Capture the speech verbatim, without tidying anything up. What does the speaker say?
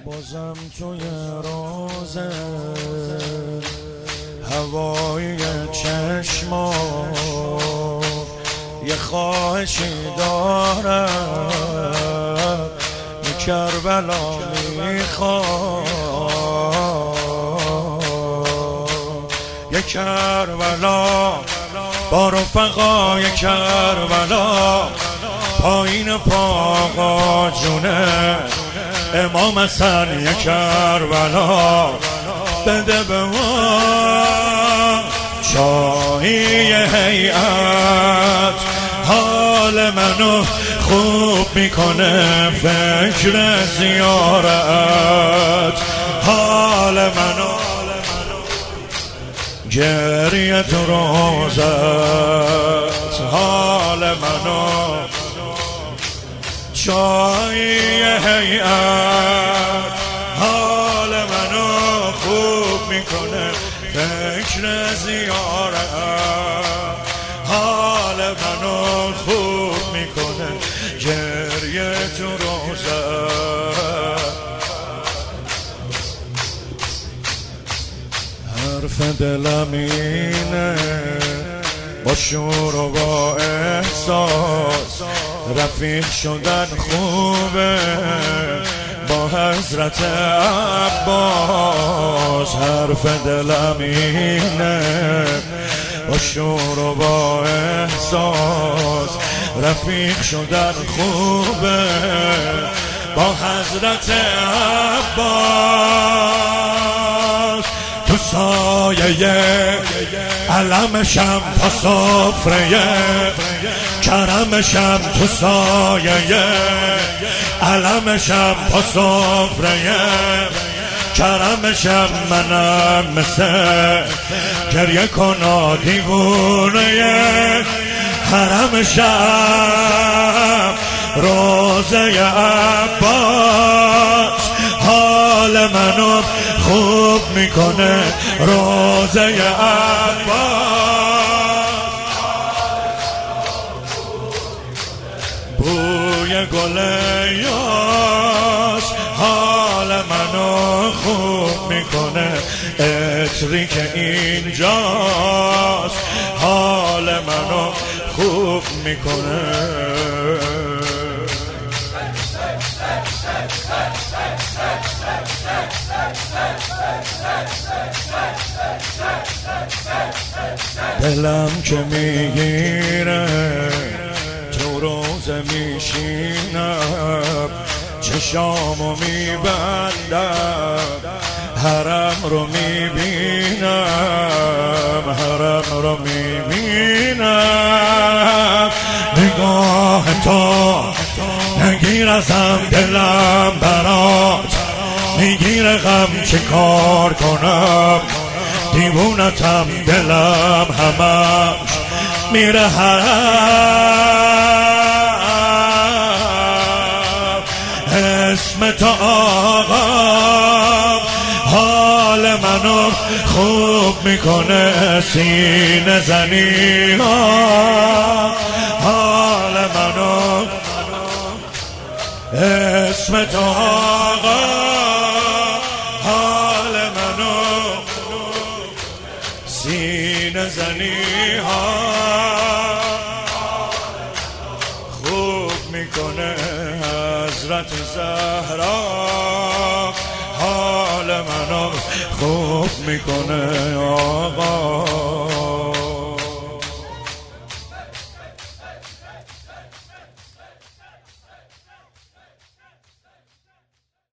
بازم توی روزه هوای چشما یه خواهشی دارم، یه کربلا میخوام، یه کربلا با رفقای کربلا پایین پاقا جونه امام حسن. یه کربلا بده به ما چایی هیئت، حال منو خوب میکنه فکر زیارت، حال منو گریه تو روزت، حال منو چایی هیئت، حال منو خوب میکنه فکر زیارت، حال منو خوب میکنه گریه تو روزت. حرف دلم اینه با شور و با احساس، رفیق شدن خوبه با حضرت عباس. حرف دلم اینه با شور و با احساس، رفیق شدن خوبه با حضرت عباس. تو سایه علمشم تا سفره کرمشم، تو سایه علمشم تا سفره کرمشم، منم مثل گریه کنا دیوونه حرمشم روزه عباس. حال منو خوب میکنه روزه عباس، بوی گل یاس حال منو خوب میکنه، عطری که اینجاست حال منو خوب میکنه. دلم که میگیره تو روزه میشینم، چشامو میبندم حرم رو میبینم، حرم رو میبینم. نگاه تو نگیر ازم دلم برات میگیره، غم چه کار کنم دیوونتم دلم همش میره حرم. اسم تو آقا حال منو خوب میکنه، سینه زنی ها حال منو. اسم تو آقا حال منو، سینه زنی ها خوب میکنه حضرت زهرا، حال منو خوب میکنه آقا.